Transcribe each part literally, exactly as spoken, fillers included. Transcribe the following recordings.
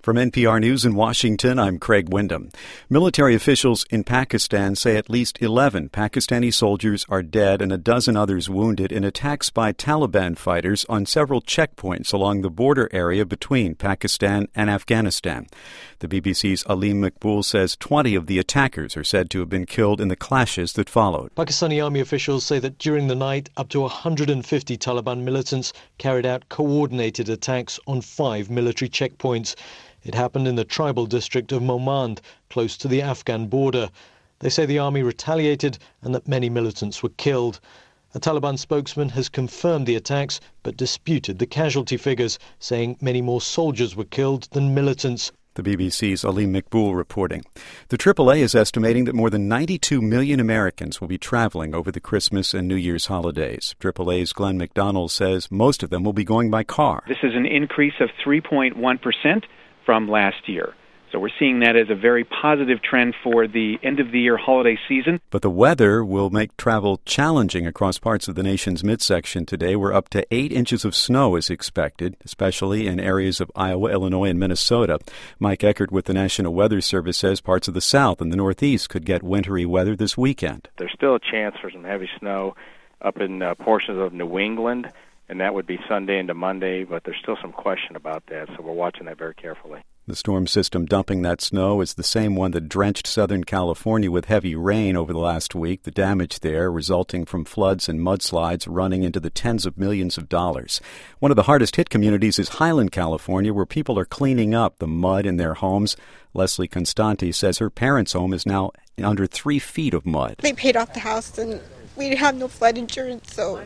From N P R News in Washington, I'm Craig Windham. Military officials in Pakistan say at least eleven Pakistani soldiers are dead and a dozen others wounded in attacks by Taliban fighters on several checkpoints along the border area between Pakistan and Afghanistan. The B B C's Aleem Maqbool says twenty of the attackers are said to have been killed in the clashes that followed. Pakistani army officials say that during the night, up to one hundred fifty Taliban militants carried out coordinated attacks on five military checkpoints. It happened in the tribal district of Momand, close to the Afghan border. They say the army retaliated and that many militants were killed. A Taliban spokesman has confirmed the attacks but disputed the casualty figures, saying many more soldiers were killed than militants. The B B C's Aleem Maqbool reporting. The triple A is estimating that more than ninety-two million Americans will be traveling over the Christmas and New Year's holidays. triple A's Glenn McDonald says most of them will be going by car. This is an increase of three point one percent from last year. So we're seeing that as a very positive trend for the end-of-the-year holiday season. But the weather will make travel challenging across parts of the nation's midsection today, where up to eight inches of snow is expected, especially in areas of Iowa, Illinois, and Minnesota. Mike Eckert with the National Weather Service says parts of the South and the Northeast could get wintry weather this weekend. There's still a chance for some heavy snow up in uh, portions of New England, and that would be Sunday into Monday, but there's still some question about that, so we're watching that very carefully. The storm system dumping that snow is the same one that drenched Southern California with heavy rain over the last week. The damage there resulting from floods and mudslides running into the tens of millions of dollars. One of the hardest hit communities is Highland, California, where people are cleaning up the mud in their homes. Leslie Constanti says her parents' home is now under three feet of mud. They paid off the house and we have no flood insurance, so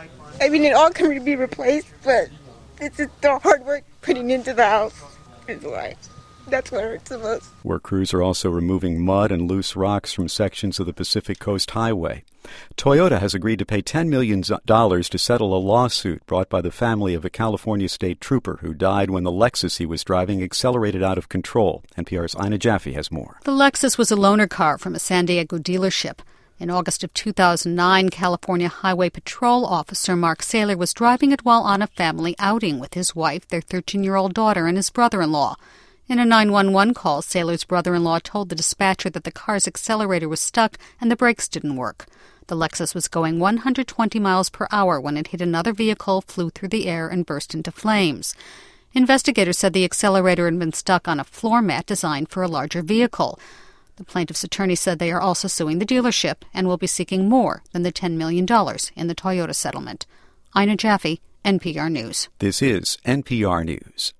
I mean it all can be replaced, but it's just the hard work putting into the house. Why. That's what hurts the most. Work crews are also removing mud and loose rocks from sections of the Pacific Coast Highway. Toyota has agreed to pay ten million dollars to settle a lawsuit brought by the family of a California state trooper who died when the Lexus he was driving accelerated out of control. N P R's Ina Jaffe has more. The Lexus was a loaner car from a San Diego dealership. In August of two thousand nine, California Highway Patrol Officer Mark Saylor was driving it while on a family outing with his wife, their thirteen-year-old daughter, and his brother-in-law. In a nine one one call, Saylor's brother-in-law told the dispatcher that the car's accelerator was stuck and the brakes didn't work. The Lexus was going one hundred twenty miles per hour when it hit another vehicle, flew through the air, and burst into flames. Investigators said the accelerator had been stuck on a floor mat designed for a larger vehicle. The plaintiff's attorney said they are also suing the dealership and will be seeking more than the ten million dollars in the Toyota settlement. Ina Jaffe, N P R News. This is N P R News.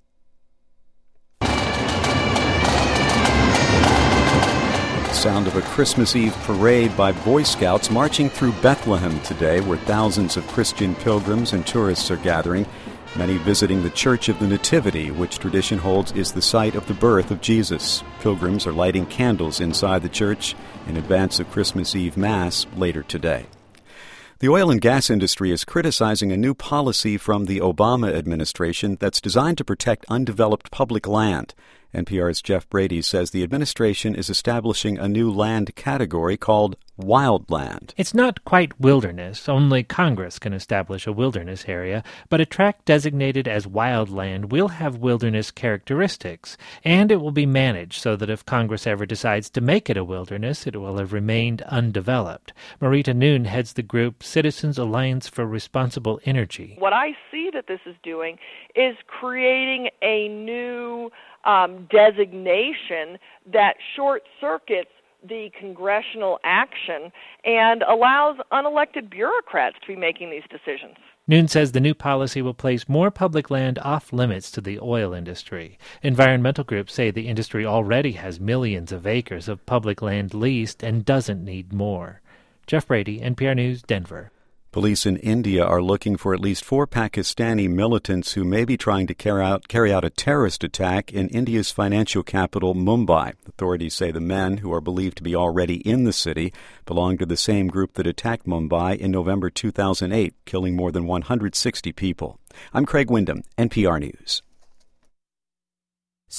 Sound of a Christmas Eve parade by Boy Scouts marching through Bethlehem today, where thousands of Christian pilgrims and tourists are gathering, many visiting the Church of the Nativity, which tradition holds is the site of the birth of Jesus. Pilgrims are lighting candles inside the church in advance of Christmas Eve Mass later today. The oil and gas industry is criticizing a new policy from the Obama administration that's designed to protect undeveloped public land. N P R's Jeff Brady says the administration is establishing a new land category called wildland. It's not quite wilderness. Only Congress can establish a wilderness area, but a tract designated as wildland will have wilderness characteristics, and it will be managed so that if Congress ever decides to make it a wilderness, it will have remained undeveloped. Marita Noon heads the group Citizens Alliance for Responsible Energy. What I see that this is doing is creating a new um, designation that short-circuits the congressional action and allows unelected bureaucrats to be making these decisions. Noon says the new policy will place more public land off limits to the oil industry. Environmental groups say the industry already has millions of acres of public land leased and doesn't need more. Jeff Brady, N P R News, Denver. Police in India are looking for at least four Pakistani militants who may be trying to carry out, carry out a terrorist attack in India's financial capital, Mumbai. Authorities say the men, who are believed to be already in the city, belong to the same group that attacked Mumbai in November two thousand eight, killing more than one hundred sixty people. I'm Craig Windham, N P R News.